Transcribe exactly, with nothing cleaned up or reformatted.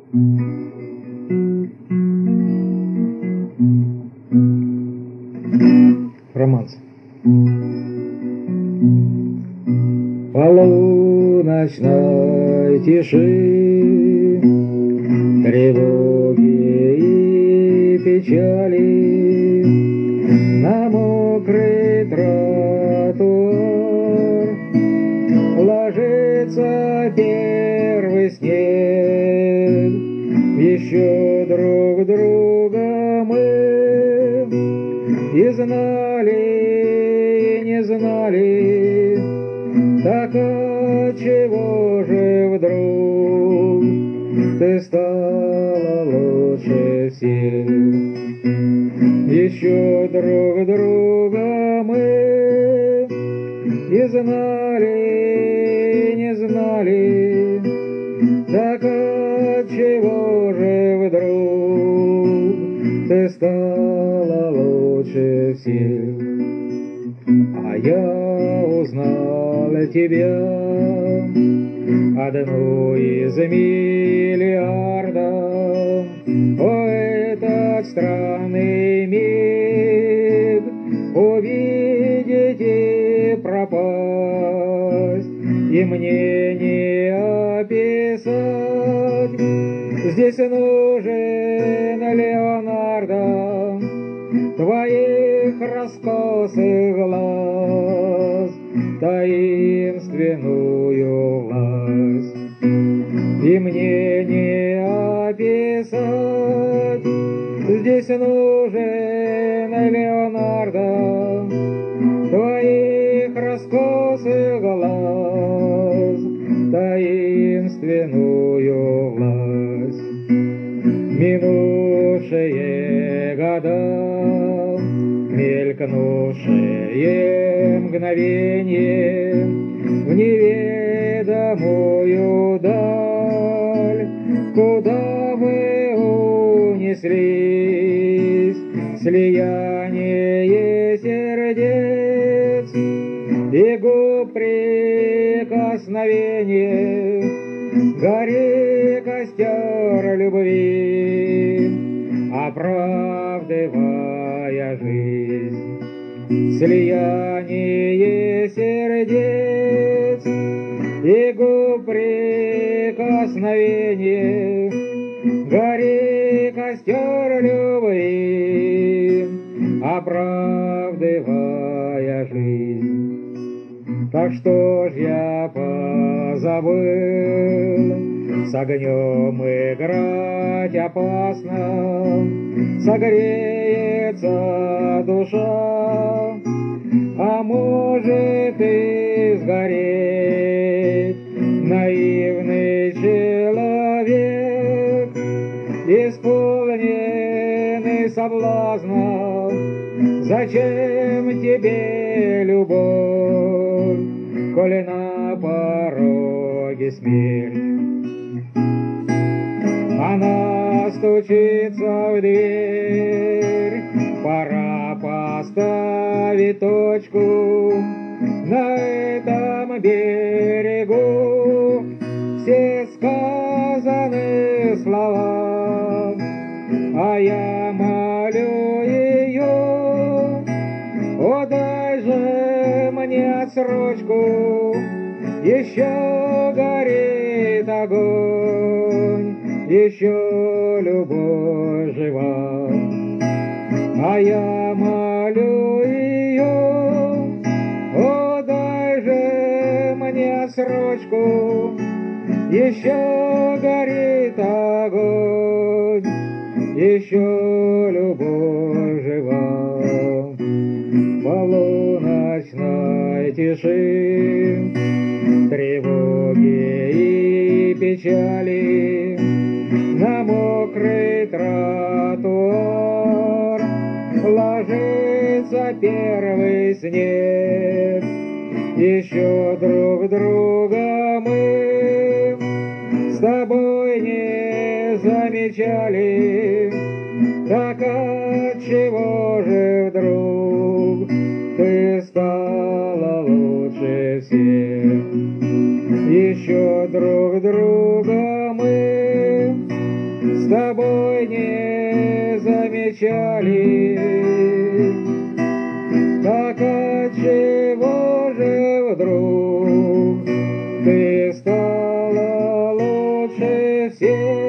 Романс. Полуночной тиши, тревоги и печали, на мокрый тротуар ложится первый снег. Еще друг друга мы и знали, и не знали, так отчего же вдруг ты стала лучше всех? Еще друг друга мы и знали, и не знали, так отчего же вдруг ты стала лучше всех? А я узнал тебя, одну из миллиардов. О, этот странный миг увидеть и пропасть, и мне не описать. Здесь нужен Леонардо, твоих раскосых глаз, таинственную власть. И мне не описать, здесь нужен Леонардо, твоих раскосых глаз, таинственную власть. Минувшие года, мелькнувшие мгновенье в неведомую даль, куда вы унеслись, слияние сердец и губ прикосновение, гори костер любви, оправдывая жизнь. Слияние сердец и губ прикосновение, гори костер любви, оправдывая жизнь. Так что ж я позабыл с огнем играть опасно, согреется душа, а может и сгореть. Наивный человек, исполненный соблазна, зачем тебе любовь, коли на пороге смерть? Она стучится в дверь, пора поставить точку на этом берегу. Все сказаны слова, а я молю ее: о, дай же мне отсрочку, еще горит огонь, еще любовь жива. А я молю ее: о, дай же мне отсрочку, еще горит огонь, еще любовь жива. Полуночной тиши, тревоги и печали, на мокрый тротуар ложится первый снег. Еще друг друга мы с тобой не замечали, так отчего же вдруг ты стала лучше всех? Еще друг друга мы тобой не замечали. Так отчего же вдруг ты стала лучше всех?